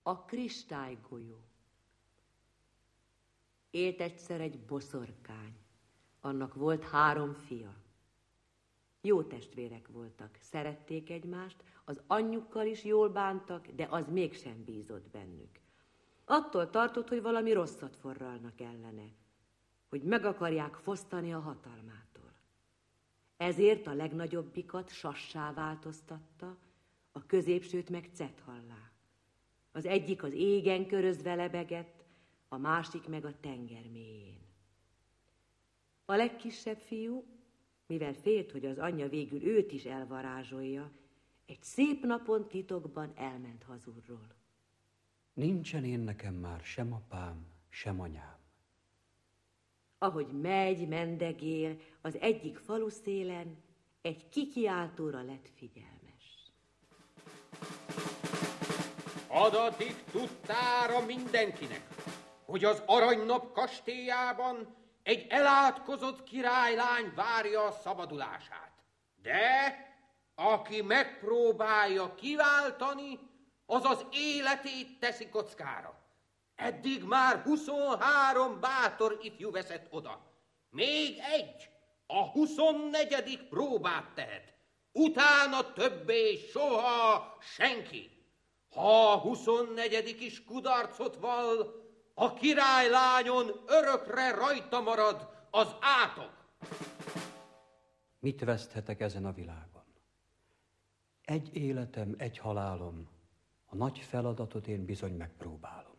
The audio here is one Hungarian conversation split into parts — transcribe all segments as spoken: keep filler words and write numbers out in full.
A kristálygolyó. Élt egyszer egy boszorkány. Annak volt három fia. Jó testvérek voltak, szerették egymást, az anyjukkal is jól bántak, de az mégsem bízott bennük. Attól tartott, hogy valami rosszat forralnak ellene, hogy meg akarják fosztani a hatalmától. Ezért a legnagyobbikat Sassá változtatta, a középsőt meg Cethallá. Az egyik az égen körözve lebegett, a másik meg a tenger mélyén. A legkisebb fiú, mivel félt, hogy az anyja végül őt is elvarázsolja, egy szép napon titokban elment hazulról. Nincsen én nekem már sem apám, sem anyám. Ahogy megy, mendegél, az egyik falu szélen egy kikiáltóra lett figyelmes. Adatik tudtára mindenkinek, hogy az Aranynap kastélyában egy elátkozott királylány várja a szabadulását. De aki megpróbálja kiváltani, az az életét teszi kockára. Eddig már huszonhárom bátor ifjú veszett oda. Még egy, a huszonnegyedik próbát tehet. Utána többé soha senki. Ha a huszonnegyedik is kudarcot vall, a királylányon örökre rajta marad az átok. Mit veszthetek ezen a világon? Egy életem, egy halálom, a nagy feladatot én bizony megpróbálom.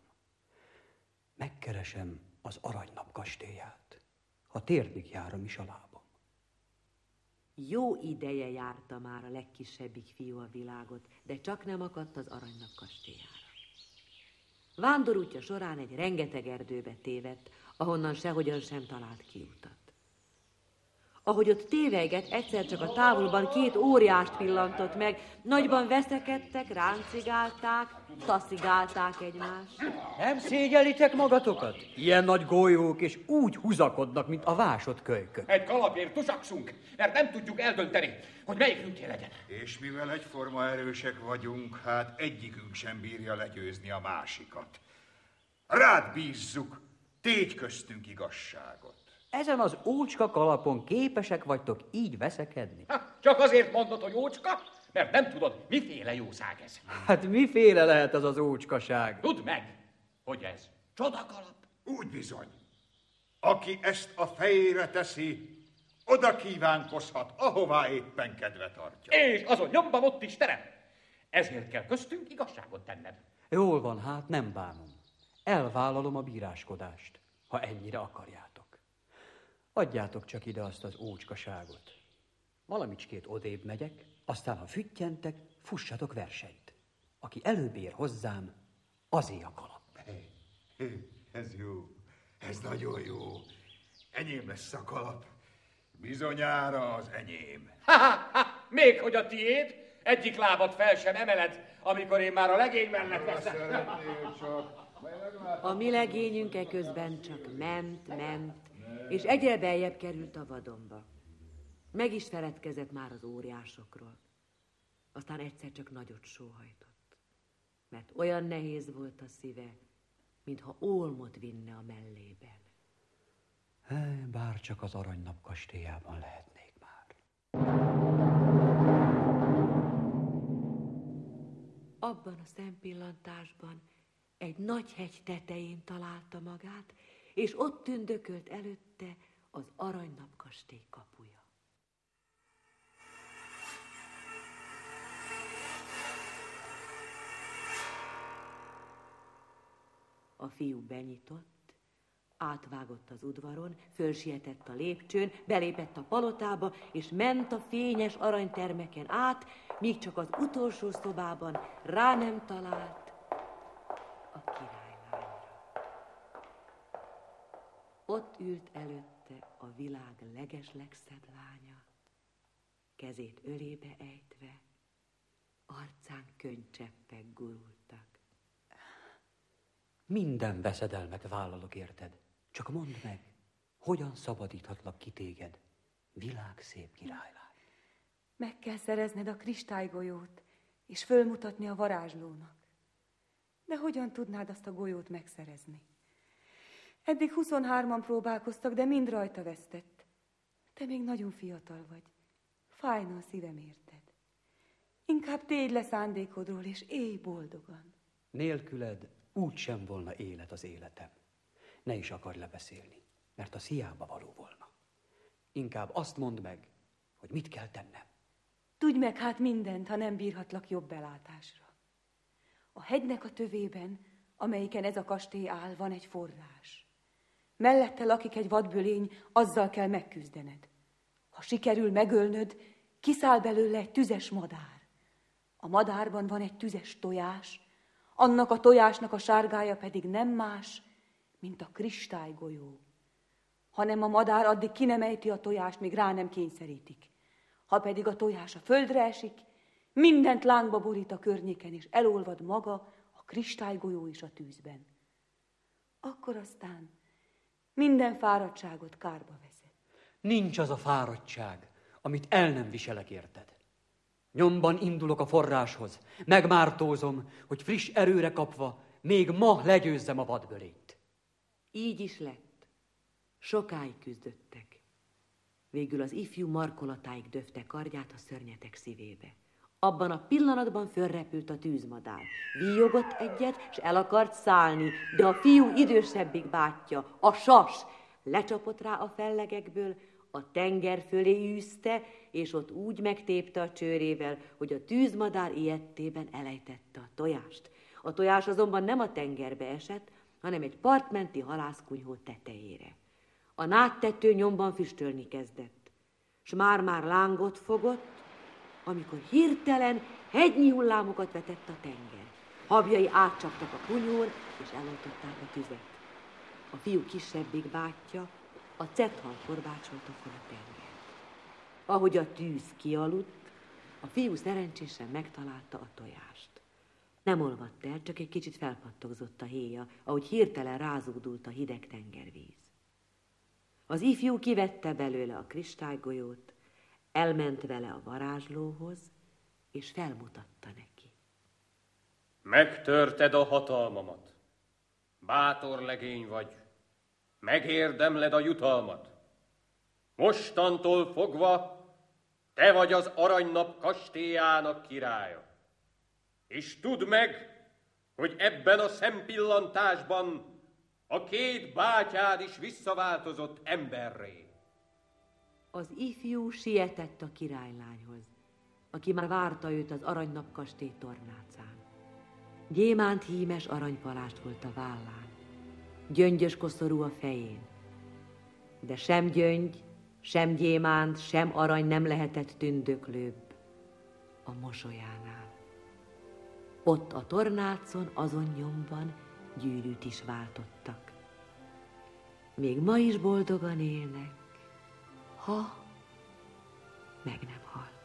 Megkeresem az Aranynap kastélyát, ha térdig járom is a lábam. Jó ideje járta már a legkisebbik fiú a világot, de csak nem akadt az Aranynap kastélyára. Vándorútja során egy rengeteg erdőbe tévedt, ahonnan sehogyan sem talált kiutat. Ahogy ott téveiget, egyszer csak a távolban két óriást pillantott meg, nagyban veszekedtek, ráncigálták, taszigálták egymást. Nem szégyelitek magatokat? Ilyen nagy golyók, és úgy húzakodnak, mint a vásott kölykök. Egy kalapért tusakszunk, mert nem tudjuk eldönteni, hogy melyik ügyé legyen. És mivel egyforma erősek vagyunk, hát egyikünk sem bírja legyőzni a másikat. Rád bízzuk, tégy köztünk igazságot. Ezen az ócska kalapon képesek vagytok így veszekedni? Ha, csak azért mondod, hogy ócska, mert nem tudod, miféle jószág ez. Hát miféle lehet az az ócskaság? Tudd meg, hogy ez csodakalap. Úgy bizony. Aki ezt a fejére teszi, oda kívánkozhat, ahová éppen kedve tartja. És azon nyomban ott is terem. Ezért kell köztünk igazságot tenned. Jól van, hát nem bánom. Elvállalom a bíráskodást, ha ennyire akarjátok. Adjátok csak ide azt az ócskaságot. Valamicskét odébb megyek, aztán ha füttyentek, fussatok versenyt. Aki előbb ér hozzám, azé a kalap. Ez jó, ez nagyon jó. Enyém lesz a kalap. Bizonyára az enyém. Ha, ha, ha, még hogy a tiéd, egyik lábat fel sem emeled, amikor én már a legény mellett leszek. A mi legényünk eközben csak ment, ment, és egyre beljebb került a vadonba. Meg is feledkezett már az óriásokról. Aztán egyszer csak nagyot sóhajtott, mert olyan nehéz volt a szíve, mintha ólmot vinne a mellében. Hely, bár csak az Aranynap kastélyában lehetnék már. Abban a szempillantásban egy nagy hegy tetején találta magát, és ott tündökölt előtte az Aranynap kastély kapuja. A fiú benyitott, átvágott az udvaron, fölsietett a lépcsőn, belépett a palotába, és ment a fényes aranytermeken át, míg csak az utolsó szobában rá nem talált a királylányra. Ott ült előtte a világ legeslegszebb lánya, kezét ölébe ejtve, arcán könnycseppek gurultak. Minden veszedelmet vállalok érted. Csak mondd meg, hogyan szabadíthatlak ki téged, világszép királylány? Meg kell szerezned a kristálygolyót, és fölmutatni a varázslónak. De hogyan tudnád azt a golyót megszerezni? Eddig huszonhárman próbálkoztak, de mind rajta vesztett. Te még nagyon fiatal vagy. Fájna a szívem érted. Inkább tégy le szándékodról, és élj boldogan. Nélküled úgy sem volna élet az életem. Ne is akarj lebeszélni, mert az hiába való volna. Inkább azt mondd meg, hogy mit kell tennem. Tudj meg hát mindent, ha nem bírhatlak jobb belátásra. A hegynek a tövében, amelyiken ez a kastély áll, van egy forrás. Mellette lakik egy vadbölény, azzal kell megküzdened. Ha sikerül megölnöd, kiszáll belőle egy tüzes madár. A madárban van egy tüzes tojás, annak a tojásnak a sárgája pedig nem más, mint a kristálygolyó. Hanem a madár addig ki nem ejti a tojást, míg rá nem kényszerítik. Ha pedig a tojás a földre esik, mindent lángba borít a környéken, és elolvad maga a kristálygolyó is a tűzben. Akkor aztán minden fáradtságot kárba veszed. Nincs az a fáradtság, amit el nem viselek érted. Nyomban indulok a forráshoz, megmártózom, hogy friss erőre kapva még ma legyőzzem a vadbölényt. Így is lett. Sokáig küzdöttek. Végül az ifjú markolatáig döfte kardját a szörnyetek szívébe. Abban a pillanatban fölrepült a tűzmadár. Víjogott egyet, s el akart szállni, de a fiú idősebbik bátyja, a sas, lecsapott rá a fellegekből, a tenger fölé űzte, és ott úgy megtépte a csőrével, hogy a tűzmadár ijedtében elejtette a tojást. A tojás azonban nem a tengerbe esett, hanem egy partmenti halászkunyhó tetejére. A nádtető nyomban füstölni kezdett, s már-már lángot fogott, amikor hirtelen hegynyi hullámokat vetett a tenger. Habjai átcsaptak a kunyhón, és eloltották a tüzet. A fiú kisebbik bátyja a cethal korbácsolta fel a tenger. Ahogy a tűz kialudt, a fiú szerencsésen megtalálta a tojást. Nem olvadt el, csak egy kicsit felpattogzott a héja, ahogy hirtelen rázódult a hideg tengervíz. Az ifjú kivette belőle a kristálygolyót, elment vele a varázslóhoz, és felmutatta neki. Megtörted a hatalmamat. Bátor legény vagy. Megérdemled a jutalmat. Mostantól fogva te vagy az Aranynap kastélyának királya. És tudd meg, hogy ebben a szempillantásban a két bátyád is visszaváltozott emberré. Az ifjú sietett a királylányhoz, aki már várta őt az Aranynap kastély tornácán. Gyémánt hímes aranypalást volt a vállán, gyöngyös koszorú a fején, de sem gyöngy, sem gyémánt, sem arany nem lehetett tündöklőbb a mosolyánál. Ott a tornácon, azon nyomban gyűrűt is váltottak. Még ma is boldogan élnek, ha meg nem hal.